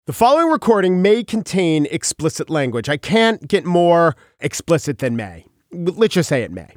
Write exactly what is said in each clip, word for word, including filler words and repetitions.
The following recording may contain explicit language. I can't get more explicit than may. Let's just say it may.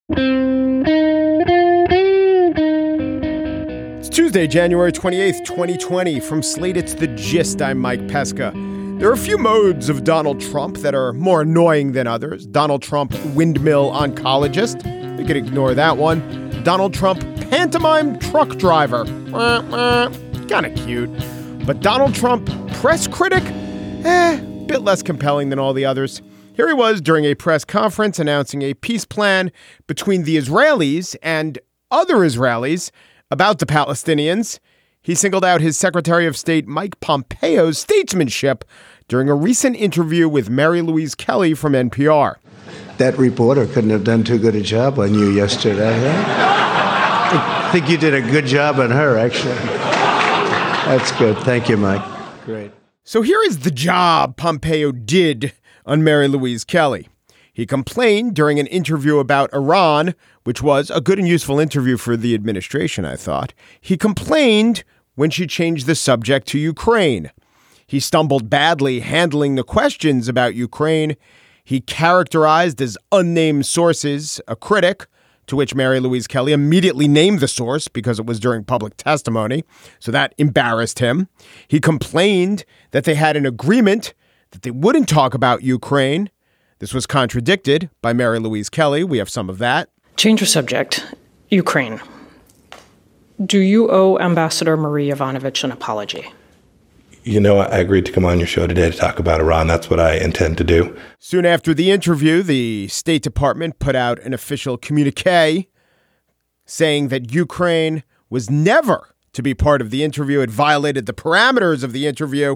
It's Tuesday, January twenty-eighth, twenty twenty. From Slate, it's The Gist. I'm Mike Pesca. There are a few modes of Donald Trump that are more annoying than others. Donald Trump, windmill oncologist. We could ignore that one. Donald Trump, pantomime truck driver. Kind of cute. But Donald Trump, press critic? Eh, bit less compelling than all the others. Here he was during a press conference announcing a peace plan between the Israelis and other Israelis about the Palestinians. He singled out his Secretary of State Mike Pompeo's statesmanship during a recent interview with Mary Louise Kelly from N P R. That reporter couldn't have done too good a job on you yesterday. Huh? I think you did a good job on her, actually. That's good. Thank you, Mike. Great. So here is the job Pompeo did on Mary Louise Kelly. He complained during an interview about Iran, which was a good and useful interview for the administration, I thought. He complained when she changed the subject to Ukraine. He stumbled badly handling the questions about Ukraine. He characterized as unnamed sources a critic, to which Mary Louise Kelly immediately named the source because it was during public testimony. So that embarrassed him. He complained that they had an agreement that they wouldn't talk about Ukraine. This was contradicted by Mary Louise Kelly. We have some of that. Change of subject. Ukraine. Do you owe Ambassador Marie Yovanovitch an apology? You know, I agreed to come on your show today to talk about Iran. That's what I intend to do. Soon after the interview, the State Department put out an official communique saying that Ukraine was never to be part of the interview. It violated the parameters of the interview.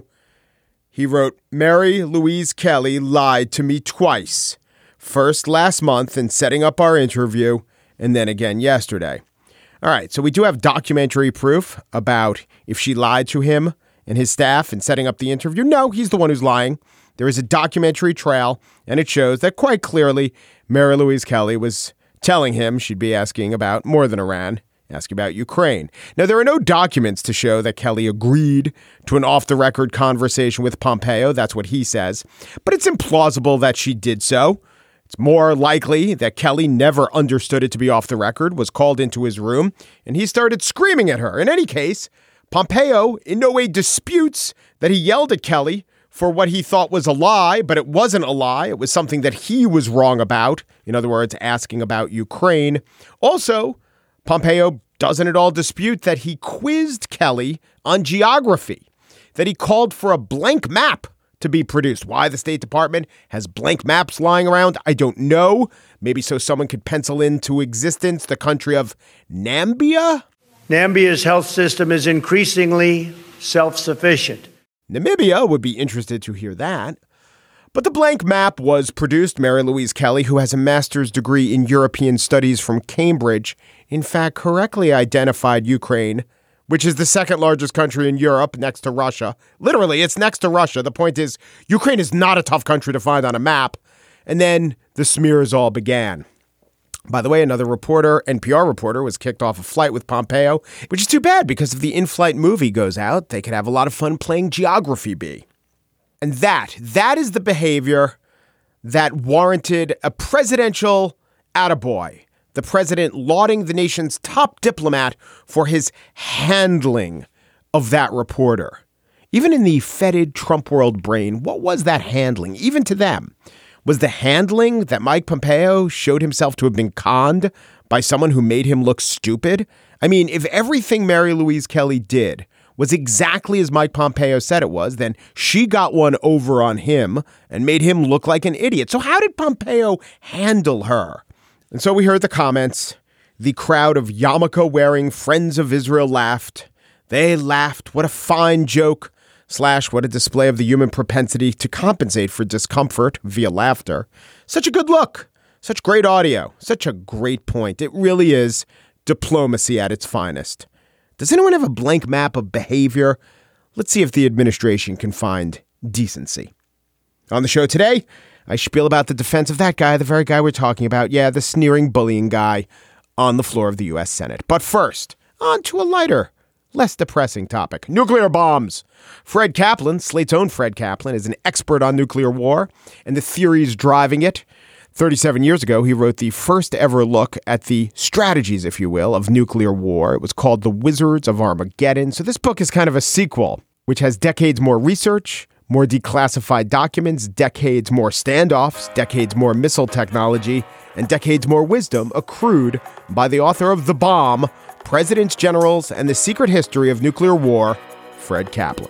He wrote, Mary Louise Kelly lied to me twice. First last month in setting up our interview, and then again yesterday. All right, so we do have documentary proof about if she lied to him and his staff in setting up the interview. No, he's the one who's lying. There is a documentary trail, and it shows that quite clearly Mary Louise Kelly was telling him she'd be asking about more than Iran, asking about Ukraine. Now, there are no documents to show that Kelly agreed to an off-the-record conversation with Pompeo. That's what he says. But it's implausible that she did so. It's more likely that Kelly never understood it to be off the record, was called into his room, and he started screaming at her. In any case, Pompeo in no way disputes that he yelled at Kelly for what he thought was a lie, but it wasn't a lie. It was something that he was wrong about. In other words, asking about Ukraine. Also, Pompeo doesn't at all dispute that he quizzed Kelly on geography, that he called for a blank map to be produced. Why the State Department has blank maps lying around, I don't know. Maybe so someone could pencil into existence the country of Namibia. Namibia's health system is increasingly self-sufficient. Namibia would be interested to hear that. But the blank map was produced. Mary Louise Kelly, who has a master's degree in European studies from Cambridge, in fact, correctly identified Ukraine, which is the second largest country in Europe next to Russia. Literally, it's next to Russia. The point is, Ukraine is not a tough country to find on a map. And then the smears all began. By the way, another reporter, N P R reporter, was kicked off a flight with Pompeo, which is too bad because if the in-flight movie goes out, they could have a lot of fun playing Geography Bee. And that, that is the behavior that warranted a presidential attaboy. The president lauding the nation's top diplomat for his handling of that reporter. Even in the fetid Trump world brain, what was that handling, even to them? Was the handling that Mike Pompeo showed himself to have been conned by someone who made him look stupid? I mean, if everything Mary Louise Kelly did was exactly as Mike Pompeo said it was, then she got one over on him and made him look like an idiot. So how did Pompeo handle her? And so we heard the comments. The crowd of yarmulke-wearing friends of Israel laughed. They laughed. What a fine joke. Slash, what a display of the human propensity to compensate for discomfort via laughter. Such a good look. Such great audio. Such a great point. It really is diplomacy at its finest. Does anyone have a blank map of behavior? Let's see if the administration can find decency. On the show today, I spiel about the defense of that guy, the very guy we're talking about. Yeah, the sneering, bullying guy on the floor of the U S Senate. But first, on to a lighter less depressing topic. Nuclear bombs. Fred Kaplan, Slate's own Fred Kaplan, is an expert on nuclear war and the theories driving it. thirty-seven years ago, he wrote the first ever look at the strategies, if you will, of nuclear war. It was called The Wizards of Armageddon. So this book is kind of a sequel, which has decades more research, more declassified documents, decades more standoffs, decades more missile technology, and decades more wisdom accrued by the author of The Bomb, Presidents, Generals, and the Secret History of Nuclear War, Fred Kaplan.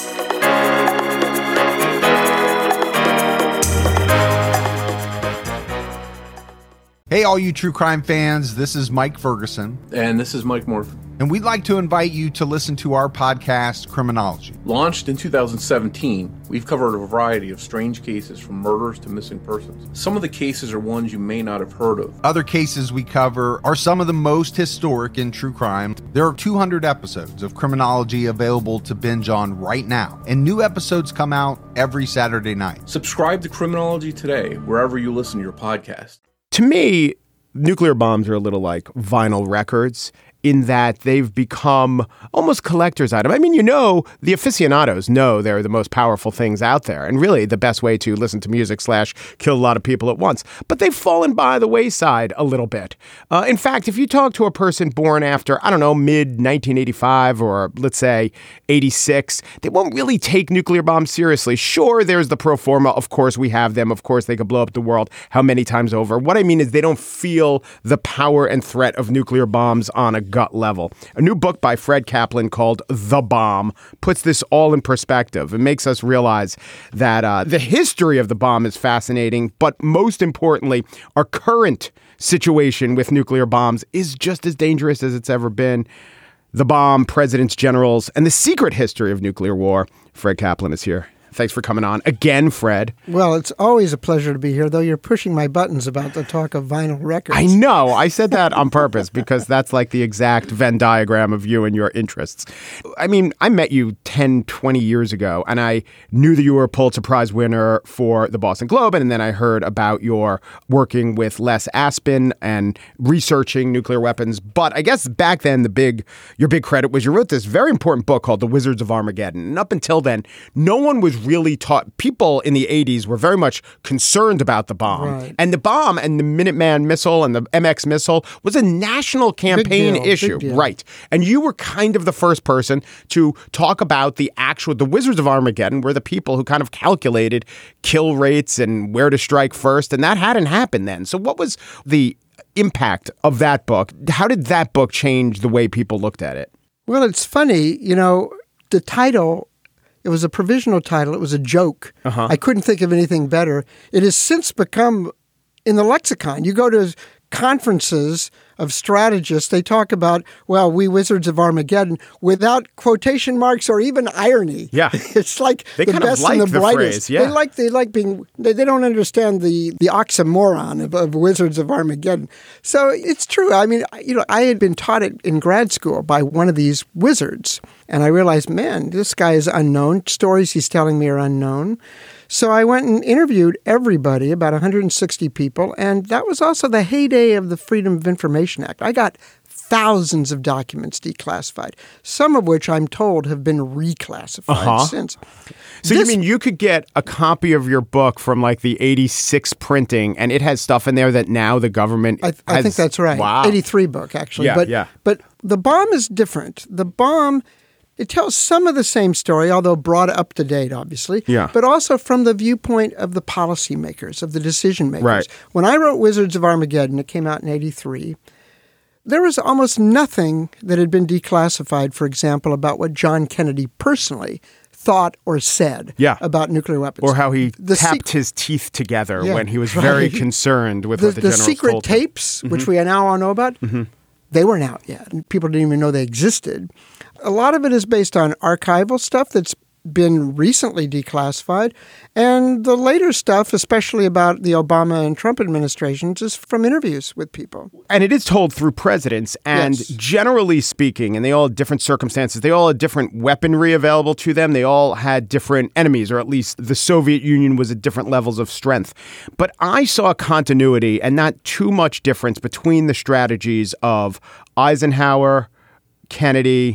Hey, all you true crime fans, this is Mike Ferguson. And this is Mike Morphin. And we'd like to invite you to listen to our podcast, Criminology. Launched in two thousand seventeen, we've covered a variety of strange cases from murders to missing persons. Some of the cases are ones you may not have heard of. Other cases we cover are some of the most historic in true crime. There are two hundred episodes of Criminology available to binge on right now, and new episodes come out every Saturday night. Subscribe to Criminology today, wherever you listen to your podcast. To me, nuclear bombs are a little like vinyl records in that they've become almost collector's item. I mean, you know, the aficionados know they're the most powerful things out there and really the best way to listen to music slash kill a lot of people at once. But they've fallen by the wayside a little bit. Uh, in fact, if you talk to a person born after, I don't know, mid nineteen eighty-five or let's say eighty-six, they won't really take nuclear bombs seriously. Sure, there's the pro forma. Of course, we have them. Of course, they could blow up the world how many times over. What I mean is they don't feel the power and threat of nuclear bombs on a gut level. A new book by Fred Kaplan called The Bomb puts this all in perspective and makes us realize that uh, the history of the bomb is fascinating, but most importantly, our current situation with nuclear bombs is just as dangerous as it's ever been. The Bomb, Presidents, Generals, and the Secret History of Nuclear War. Fred Kaplan is here. Thanks for coming on again, Fred. Well, it's always a pleasure to be here, though you're pushing my buttons about the talk of vinyl records. I know. I said that on purpose because that's like the exact Venn diagram of you and your interests. I mean, I met you ten, twenty years ago, and I knew that you were a Pulitzer Prize winner for the Boston Globe, and then I heard about your working with Les Aspin and researching nuclear weapons. But I guess back then, the big your big credit was you wrote this very important book called The Wizards of Armageddon. And up until then, no one was really taught. People in the eighties were very much concerned about the bomb. Right. And the bomb and the Minuteman missile and the M X missile was a national campaign Big deal, issue. big deal. Right. And you were kind of the first person to talk about the actual, the Wizards of Armageddon were the people who kind of calculated kill rates and where to strike first. And that hadn't happened then. So what was the impact of that book? How did that book change the way people looked at it? Well, it's funny, you know, the title, it was a provisional title. It was a joke. Uh-huh. I couldn't think of anything better. It has since become in the lexicon. You go to conferences of strategists, they talk about, well, we Wizards of Armageddon without quotation marks or even irony. Yeah. It's like They the kind of best like and the the brightest. phrase, yeah. They like they like being they, they don't understand the the oxymoron of, of Wizards of Armageddon. So it's true. I mean, you know, I had been taught it in grad school by one of these wizards, and I realized, man, this guy is unknown. Stories he's telling me are unknown. So I went and interviewed everybody, about one hundred sixty people, and that was also the heyday of the Freedom of Information Act. I got thousands of documents declassified, some of which I'm told have been reclassified Uh-huh. since. So This- you mean you could get a copy of your book from like the eighty-six printing and it has stuff in there that now the government I, I has, think that's right. Wow. eighty-three book, actually. Yeah, but, yeah. But the bomb is different. The bomb, it tells some of the same story, although brought up to date, obviously. Yeah. But also from the viewpoint of the policymakers, of the decision makers. Right. When I wrote Wizards of Armageddon, it came out in eighty-three, there was almost nothing that had been declassified, for example, about what John Kennedy personally thought or said Yeah. about nuclear weapons. Or how he The tapped sec- his teeth together Yeah, when he was very right. concerned with the, what the, the generals secret told him. tapes, which we now all know about, they weren't out yet. And people didn't even know they existed. A lot of it is based on archival stuff that's been recently declassified. And the later stuff, especially about the Obama and Trump administrations, is from interviews with people. And it is told through presidents. And Yes. generally speaking, and they all had different circumstances, they all had different weaponry available to them. They all had different enemies, or at least the Soviet Union was at different levels of strength. But I saw continuity and not too much difference between the strategies of Eisenhower, Kennedy,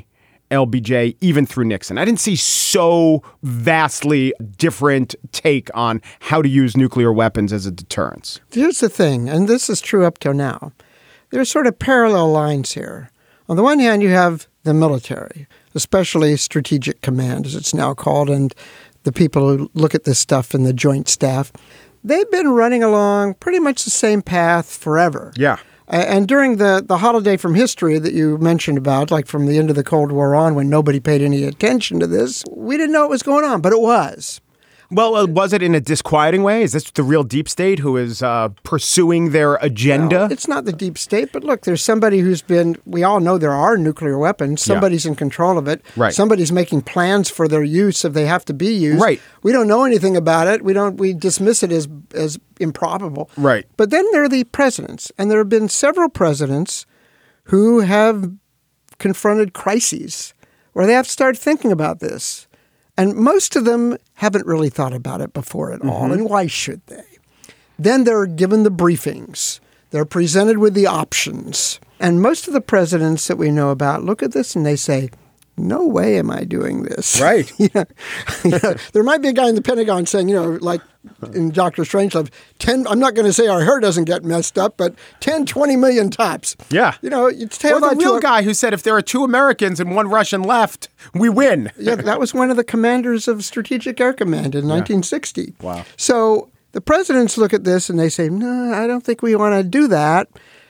L B J, even through Nixon. I didn't see so vastly different take on how to use nuclear weapons as a deterrence. Here's the thing, and this is true up till now. There's sort of parallel lines here. On the one hand, you have the military, especially Strategic Command, as it's now called, and the people who look at this stuff in the Joint Staff. They've been running along pretty much the same path forever. Yeah. And during the, the holiday from history that you mentioned about, like from the end of the Cold War on, when nobody paid any attention to this, we didn't know what was going on, but it was. Well, uh, was it in a disquieting way? Is this the real deep state who is uh, pursuing their agenda? No, it's not the deep state, but look, there's somebody who's been, we all know there are nuclear weapons. Somebody's yeah. in control of it. Right. Somebody's making plans for their use if they have to be used. Right. We don't know anything about it. We don't, we dismiss it as, as improbable. Right. But then there are the presidents, and there have been several presidents who have confronted crises where they have to start thinking about this. And most of them haven't really thought about it before at mm-hmm. all. And why should they? Then they're given the briefings. They're presented with the options. And most of the presidents that we know about look at this and they say, no way am I doing this. Right. you know, you know, there might be a guy in the Pentagon saying, you know, like in Doctor Strangelove, ten, I'm not going to say our hair doesn't get messed up, but ten, twenty million tops. Yeah. You know, it's tell Or the that real to a, guy who said if there are two Americans and one Russian left, we win. Yeah, that was one of the commanders of Strategic Air Command in yeah. nineteen sixty. Wow. So the presidents look at this and they say, no, I don't think we want to do that.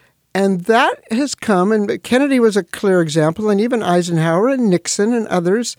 And that has come, and Kennedy was a clear example, and even Eisenhower and Nixon and others,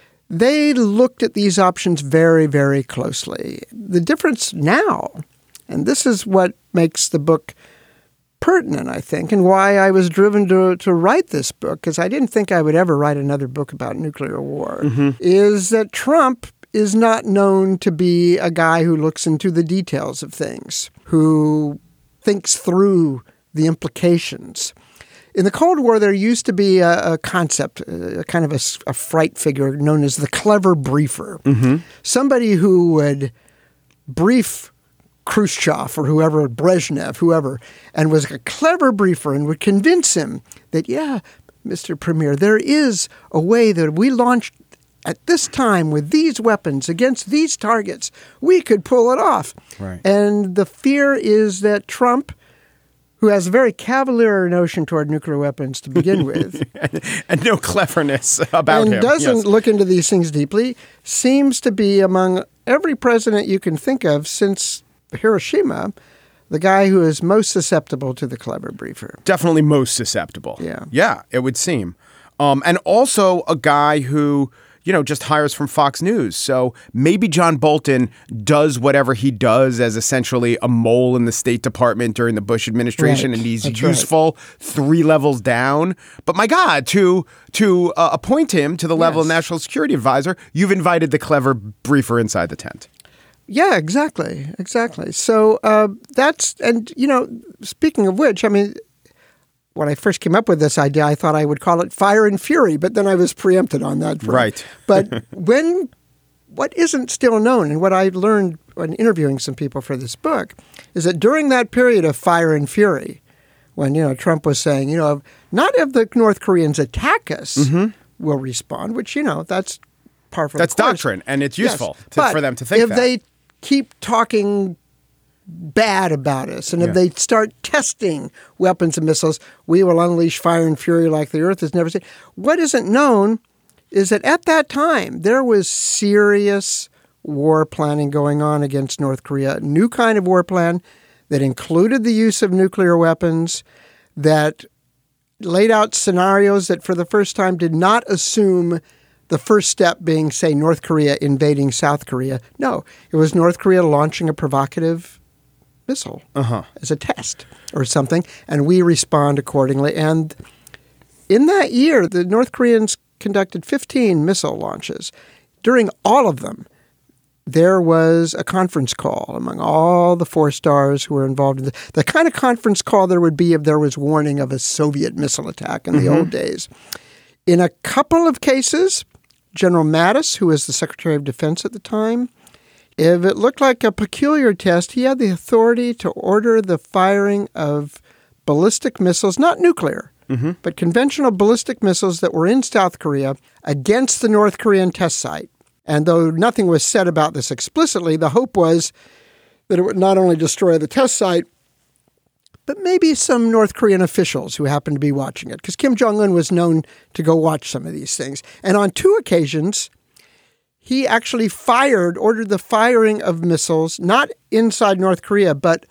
they looked at these options very, very closely. The difference now, and this is what makes the book pertinent, I think, and why I was driven to, to write this book, because I didn't think I would ever write another book about nuclear war, mm-hmm. is that Trump is not known to be a guy who looks into the details of things, who thinks through the implications. In the Cold War, there used to be a, a concept, a kind of a, a fright figure known as the clever briefer. Mm-hmm. Somebody who would brief Khrushchev or whoever, Brezhnev, whoever, and was a clever briefer and would convince him that, yeah, Mister Premier, there is a way that we launched at this time with these weapons against these targets, we could pull it off. Right. And the fear is that Trump, who has a very cavalier notion toward nuclear weapons to begin with. and, and no cleverness about and him. And doesn't yes. look into these things deeply, seems to be among every president you can think of since Hiroshima, the guy who is most susceptible to the clever briefer. Definitely most susceptible. Yeah. Yeah, it would seem. Um, and also a guy who, you know, just hires from Fox News. So maybe John Bolton does whatever he does as essentially a mole in the State Department during the Bush administration, right. and he's That's useful right. three levels down. But my God, to to uh, appoint him to the level yes. of National Security Advisor, you've invited the clever briefer inside the tent. Yeah, exactly. Exactly. So uh, that's, and, you know, speaking of which, I mean, when I first came up with this idea, I thought I would call it Fire and Fury, but then I was preempted on that front. Right. But when, what isn't still known, and what I learned when interviewing some people for this book, is that during that period of Fire and Fury, when, you know, Trump was saying, you know, not if the North Koreans attack us, mm-hmm. we'll respond, which, you know, that's par for the course. That's doctrine, and it's useful yes. to, but for them to think if that. they keep talking bad about us, and if yeah. they start testing weapons and missiles, we will unleash fire and fury like the earth has never seen. What isn't known is that at that time, there was serious war planning going on against North Korea, a new kind of war plan that included the use of nuclear weapons, that laid out scenarios that for the first time did not assume the first step being, say, North Korea invading South Korea. No, it was North Korea launching a provocative missile uh-huh. as a test or something, and we respond accordingly. And in that year, the North Koreans conducted fifteen missile launches. During all of them, there was a conference call among all the four stars who were involved in the, the kind of conference call there would be if there was warning of a Soviet missile attack in mm-hmm. the old days. In a couple of cases, General Mattis, who was the Secretary of Defense at the time, if it looked like a peculiar test, he had the authority to order the firing of ballistic missiles, not nuclear, mm-hmm. but conventional ballistic missiles that were in South Korea against the North Korean test site. And though nothing was said about this explicitly, the hope was that it would not only destroy the test site, but maybe some North Korean officials who happened to be watching it, because Kim Jong-un was known to go watch some of these things. And on two occasions, he actually fired, ordered the firing of missiles, not inside North Korea, but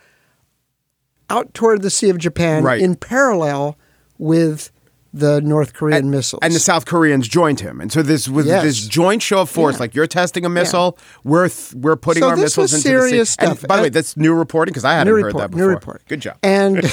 out toward the Sea of Japan right. in parallel with the North Korean and, missiles. And the South Koreans joined him. And so this was yes. this joint show of force, yeah. like you're testing a missile, yeah. we're th- we're putting so our this missiles was into serious the sea. stuff. And by the way, that's new reporting because I hadn't new heard report, that before. New report. Good job. And,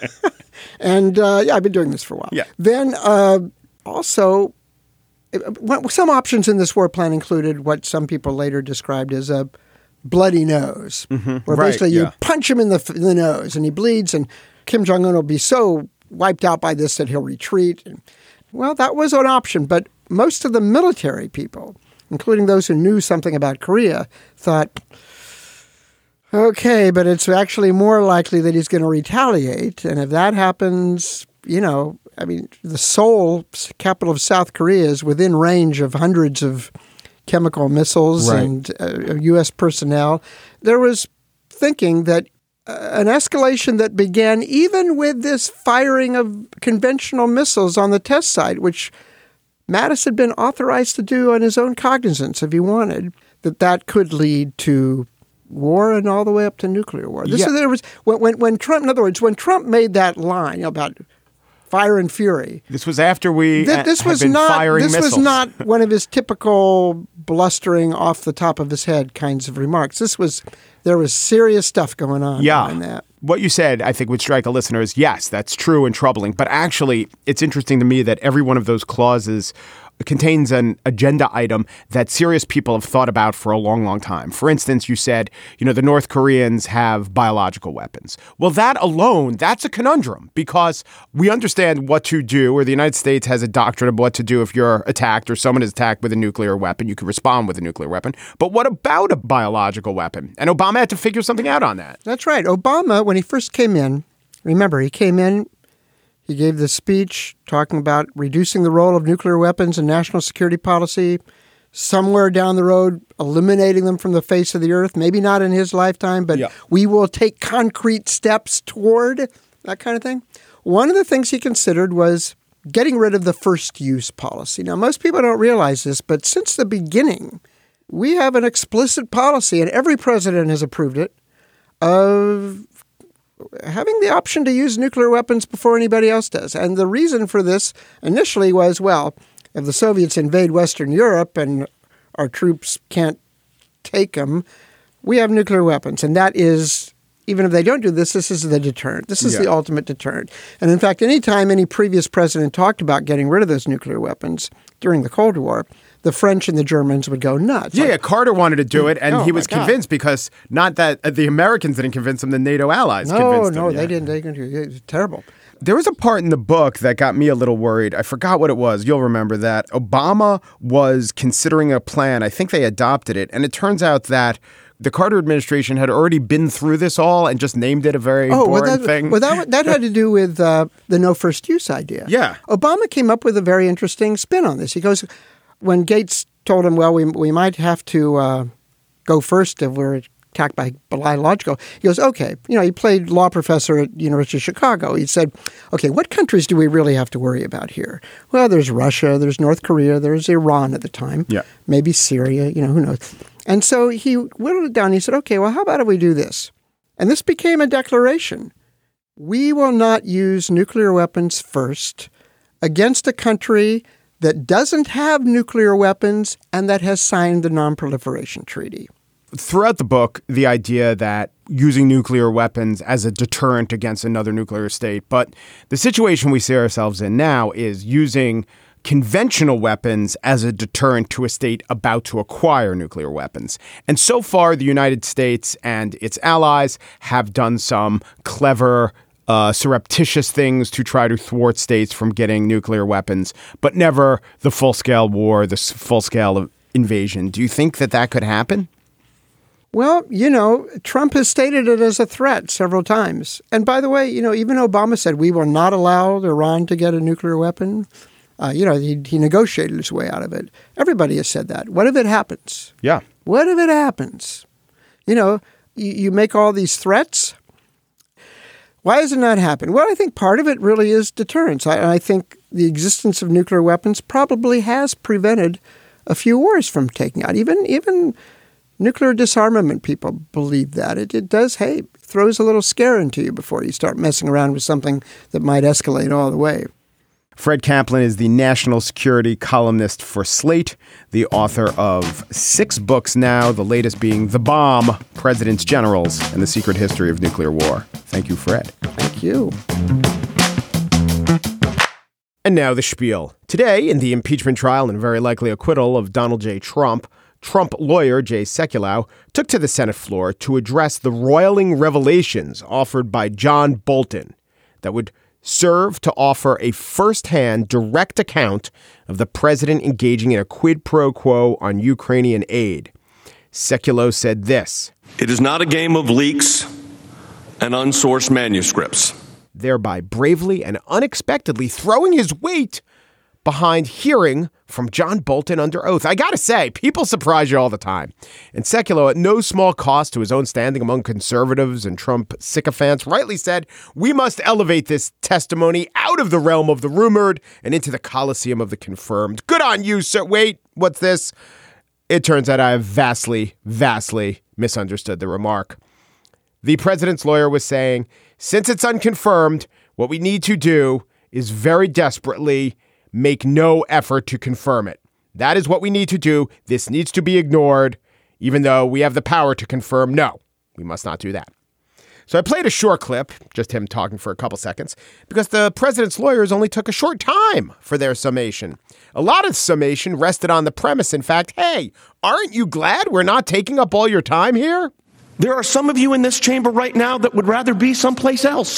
and uh, yeah, I've been doing this for a while. Yeah. Then uh, also, some options in this war plan included what some people later described as a bloody nose, mm-hmm. where right, basically yeah. you punch him in the, in the nose and he bleeds, and Kim Jong-un will be so wiped out by this that he'll retreat. And, well, that was an option, but most of the military people, including those who knew something about Korea, thought, okay, but it's actually more likely that he's going to retaliate. And if that happens, you know, I mean, the Seoul, capital of South Korea, is within range of hundreds of chemical missiles right. and uh, U S personnel. There was thinking that an escalation that began even with this firing of conventional missiles on the test site, which Mattis had been authorized to do on his own cognizance if he wanted, that that could lead to war and all the way up to nuclear war. This yeah. is, there was when, when when Trump, in other words, when Trump made that line, you know, about fire and fury. This was after we th- this had was been not, firing This missiles. was not one of his typical blustering off the top of his head kinds of remarks. This was, there was serious stuff going on yeah. behind that. What you said, I think, would strike a listener as, yes, that's true and troubling. But actually, it's interesting to me that every one of those clauses contains an agenda item that serious people have thought about for a long, long time. For instance, you said, you know, the North Koreans have biological weapons. Well, that alone, that's a conundrum because we understand what to do, or the United States has a doctrine of what to do if you're attacked or someone is attacked with a nuclear weapon. You can respond with a nuclear weapon. But what about a biological weapon? And Obama had to figure something out on that. That's right. Obama, when he first came in, remember, he came in, he gave this speech talking about reducing the role of nuclear weapons in national security policy, somewhere down the road, eliminating them from the face of the earth, maybe not in his lifetime, but yeah. we will take concrete steps toward that kind of thing. One of the things he considered was getting rid of the first use policy. Now, most people don't realize this, but since the beginning, we have an explicit policy, and every president has approved it, of having the option to use nuclear weapons before anybody else does. And the reason for this initially was, well, if the Soviets invade Western Europe and our troops can't take them, we have nuclear weapons. And that is, even if they don't do this, this is the deterrent. This is yeah. the ultimate deterrent. And in fact, anytime any previous president talked about getting rid of those nuclear weapons during the Cold War, the French and the Germans would go nuts. Yeah, like, yeah, Carter wanted to do it, and oh he was convinced God. because not that uh, the Americans didn't convince him, the NATO allies no, convinced no, him. No, yeah. they didn't. They didn't. It was terrible. There was a part in the book that got me a little worried. I forgot what it was. You'll remember that. Obama was considering a plan. I think they adopted it, and it turns out that the Carter administration had already been through this all and just named it a very oh, boring well, that, thing. Well, that, that had to do with uh, the no first use idea. Yeah. Obama came up with a very interesting spin on this. He goes, when Gates told him, well, we we might have to uh, go first if we're attacked by biological. He goes, okay. You know, he played law professor at University of Chicago. He said, okay, what countries do we really have to worry about here? Well, there's Russia, there's North Korea, there's Iran at the time. Yeah. Maybe Syria, you know, who knows. And so he whittled it down. He said, okay, well, how about if we do this? And this became a declaration. We will not use nuclear weapons first against a country that doesn't have nuclear weapons and that has signed the Non-Proliferation Treaty. Throughout the book, the idea that using nuclear weapons as a deterrent against another nuclear state. But the situation we see ourselves in now is using conventional weapons as a deterrent to a state about to acquire nuclear weapons. And so far, the United States and its allies have done some clever Uh, surreptitious things to try to thwart states from getting nuclear weapons, but never the full-scale war, the full-scale invasion. Do you think that that could happen? Well, you know, Trump has stated it as a threat several times. And by the way, you know, even Obama said we will not allow Iran to get a nuclear weapon. Uh, you know, he, he negotiated his way out of it. Everybody has said that. What if it happens? Yeah. What if it happens? You know, you, you make all these threats. Why does it not happen? Well, I think part of it really is deterrence. I, I think the existence of nuclear weapons probably has prevented a few wars from taking out. Even even nuclear disarmament people believe that. It, it does, hey, throws a little scare into you before you start messing around with something that might escalate all the way. Fred Kaplan is the national security columnist for Slate, the author of six books now, the latest being The Bomb, Presidents, Generals, and the Secret History of Nuclear War. Thank you, Fred. Thank you. And now the spiel. Today, in the impeachment trial and very likely acquittal of Donald J. Trump, Trump lawyer Jay Sekulow took to the Senate floor to address the roiling revelations offered by John Bolton that would serve to offer a firsthand direct account of the president engaging in a quid pro quo on Ukrainian aid. Sekulow said this: "It is not a game of leaks and unsourced manuscripts," thereby bravely and unexpectedly throwing his weight behind hearing from John Bolton under oath. I gotta say, people surprise you all the time. And Sekulow, at no small cost to his own standing among conservatives and Trump sycophants, rightly said, we must elevate this testimony out of the realm of the rumored and into the coliseum of the confirmed. Good on you, sir. Wait, what's this? It turns out I have vastly, vastly misunderstood the remark. The president's lawyer was saying, since it's unconfirmed, what we need to do is very desperately make no effort to confirm it. That is what we need to do. This needs to be ignored, even though we have the power to confirm. No, we must not do that. So I played a short clip, just him talking for a couple seconds, because the president's lawyers only took a short time for their summation. A lot of summation rested on the premise, in fact, hey, aren't you glad we're not taking up all your time here? There are some of you in this chamber right now that would rather be someplace else.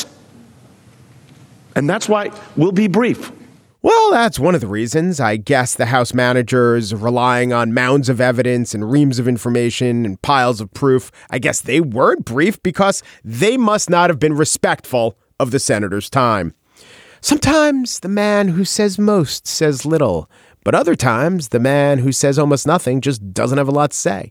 And that's why we'll be brief. Well, that's one of the reasons. I guess the House managers relying on mounds of evidence and reams of information and piles of proof. I guess they weren't brief because they must not have been respectful of the senator's time. Sometimes the man who says most says little, but other times the man who says almost nothing just doesn't have a lot to say.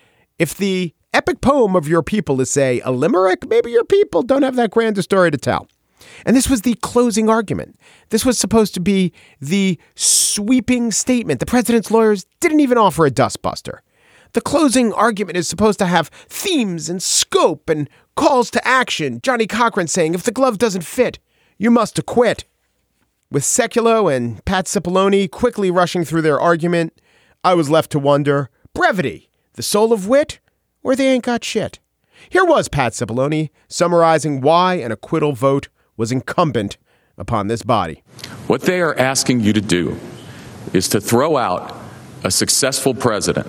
If the epic poem of your people is, say, a limerick, maybe your people don't have that grand a story to tell. And this was the closing argument. This was supposed to be the sweeping statement. The president's lawyers didn't even offer a dustbuster. The closing argument is supposed to have themes and scope and calls to action. Johnny Cochran saying, if the glove doesn't fit, you must acquit. With Sekulow and Pat Cipollone quickly rushing through their argument, I was left to wonder, brevity, the soul of wit, or they ain't got shit. Here was Pat Cipollone summarizing why an acquittal vote was incumbent upon this body. What they are asking you to do is to throw out a successful president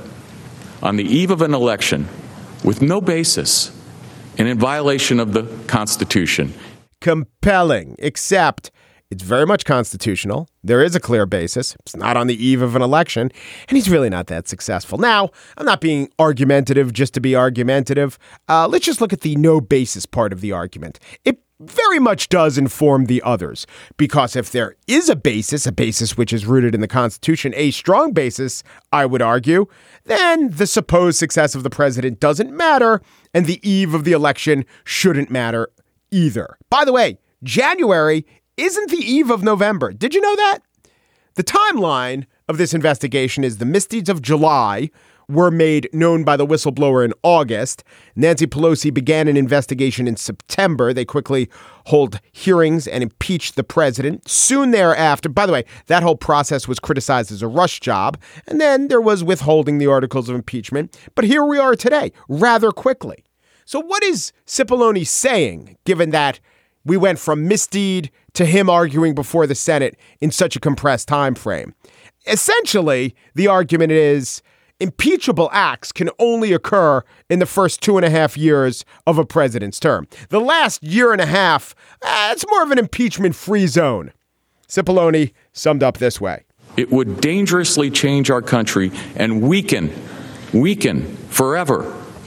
on the eve of an election with no basis and in violation of the Constitution. Compelling, except it's very much constitutional. There is a clear basis. It's not on the eve of an election, and he's really not that successful. Now, I'm not being argumentative just to be argumentative. Uh, let's just look at the no basis part of the argument. It very much does inform the others, because if there is a basis, a basis which is rooted in the Constitution, a strong basis, I would argue, then the supposed success of the president doesn't matter, and the eve of the election shouldn't matter either. By the way, January isn't the eve of November. Did you know that? The timeline of this investigation is the misdeeds of July were made known by the whistleblower in August. Nancy Pelosi began an investigation in September. They quickly hold hearings and impeached the president. Soon thereafter, by the way, that whole process was criticized as a rush job. And then there was withholding the articles of impeachment. But here we are today, rather quickly. So what is Cipollone saying, given that we went from misdeed to him arguing before the Senate in such a compressed time frame? Essentially, the argument is impeachable acts can only occur in the first two and a half years of a president's term. The last year and a half, uh, it's more of an impeachment-free zone. Cipollone summed up this way. It would dangerously change our country and weaken, weaken forever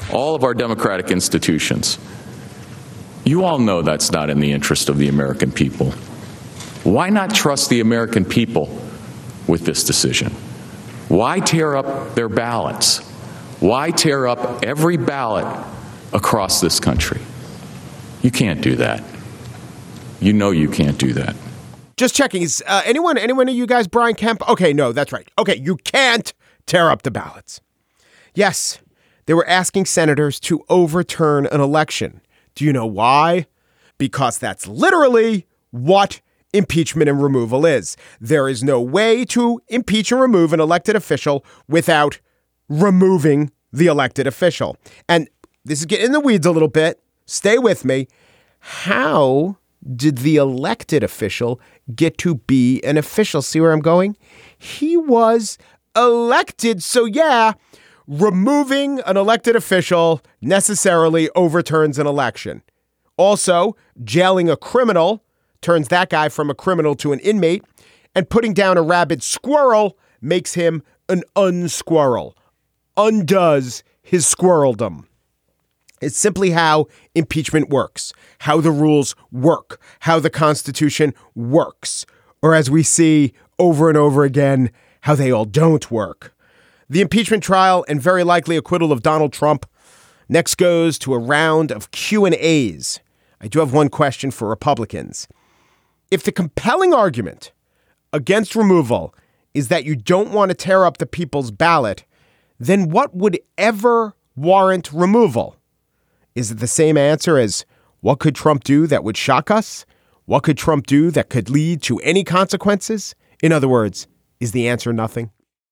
all of our democratic institutions. You all know that's not in the interest of the American people. Why not trust the American people with this decision? Why tear up their ballots? Why tear up every ballot across this country? You can't do that. You know you can't do that. Just checking. Is uh, anyone, anyone of you guys Brian Kemp? Okay, no, that's right. Okay, you can't tear up the ballots. Yes, they were asking senators to overturn an election. Do you know why? Because that's literally what impeachment and removal is. There is no way to impeach and remove an elected official without removing the elected official. And this is getting in the weeds a little bit. Stay with me. How did the elected official get to be an official? See where I'm going? He was elected. So yeah, removing an elected official necessarily overturns an election. Also, jailing a criminal turns that guy from a criminal to an inmate, and putting down a rabid squirrel makes him an unsquirrel, undoes his squirreldom. It's simply how impeachment works, how the rules work, how the Constitution works, or as we see over and over again, how they all don't work. The impeachment trial and very likely acquittal of Donald Trump next goes to a round of Q and A's. I do have one question for Republicans. If the compelling argument against removal is that you don't want to tear up the people's ballot, then what would ever warrant removal? Is it the same answer as what could Trump do that would shock us? What could Trump do that could lead to any consequences? In other words, is the answer nothing?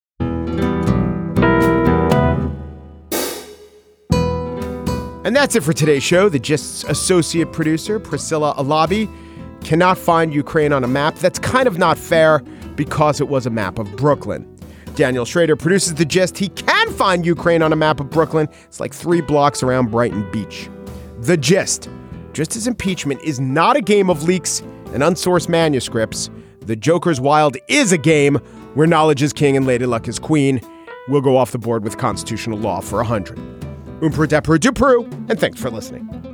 And that's it for today's show. The Gist's associate producer, Priscilla Alabi, cannot find Ukraine on a map. That's kind of not fair because it was a map of Brooklyn. Daniel Schrader produces The Gist. He can find Ukraine on a map of Brooklyn. It's like three blocks around Brighton Beach. The Gist. Just as impeachment is not a game of leaks and unsourced manuscripts, The Joker's Wild is a game where knowledge is king and Lady Luck is queen. We'll go off the board with constitutional law for a hundred. Umpru depru dupru, and thanks for listening.